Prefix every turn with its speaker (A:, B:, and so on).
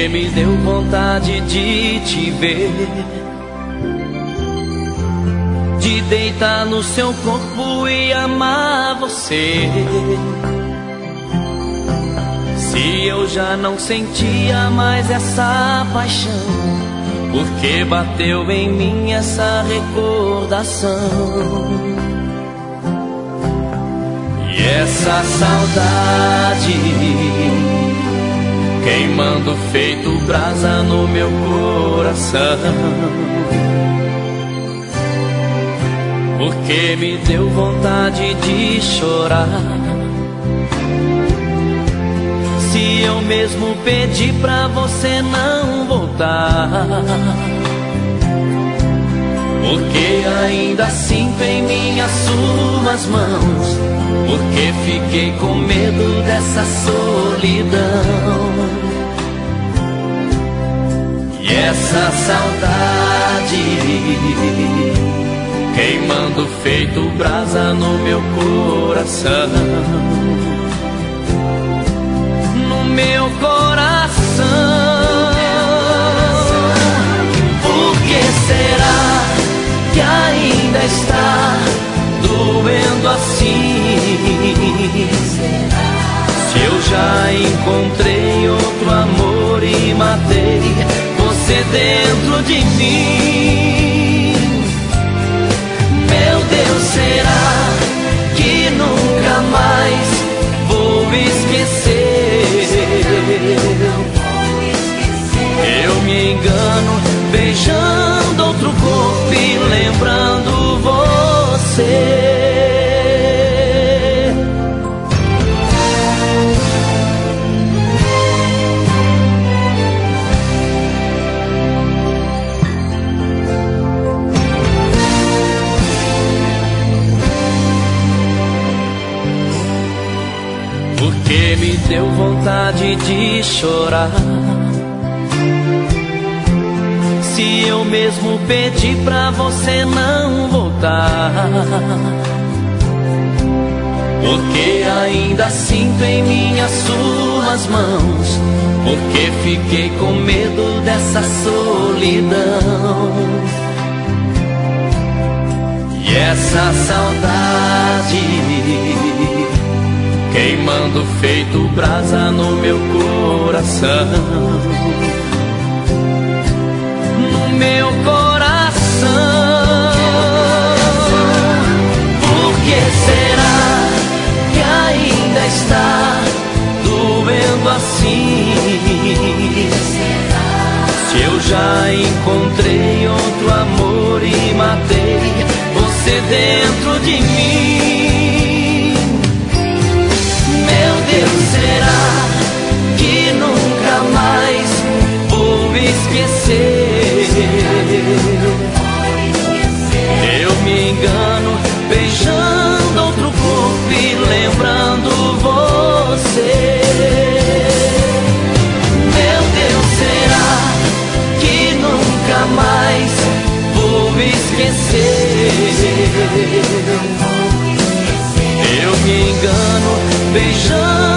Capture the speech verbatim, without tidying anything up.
A: porque me deu vontade de te ver, de deitar no seu corpo e amar você. Se eu já não sentia mais essa paixão, porque bateu em mim essa recordação. E essa saudade queimando feito brasa no meu coração, porque me deu vontade de chorar. Se eu mesmo pedi pra você não voltar, porque ainda sinto em minhas suas mãos, porque fiquei com medo dessa solidão. E essa saudade queimando feito brasa no meu coração, no meu coração. Por que será que ainda está doendo assim? Se eu já encontrei outro amor e matei você dentro de mim. Meu Deus, será que nunca mais vou esquecer? Eu me engano beijando outro corpo e lembrando você. Porque me deu vontade de chorar. Se eu mesmo pedi pra você não voltar, porque ainda sinto em minhas suas mãos, porque fiquei com medo dessa solidão. E essa saudade queimando feito brasa no meu coração, no meu coração. Por que será que ainda está doendo assim? Se eu já encontrei outro amor e matei você dentro de mim. Será que nunca mais vou esquecer? Eu me engano beijando outro corpo e lembrando você. Meu Deus, será que nunca mais vou esquecer? Eu me engano beijando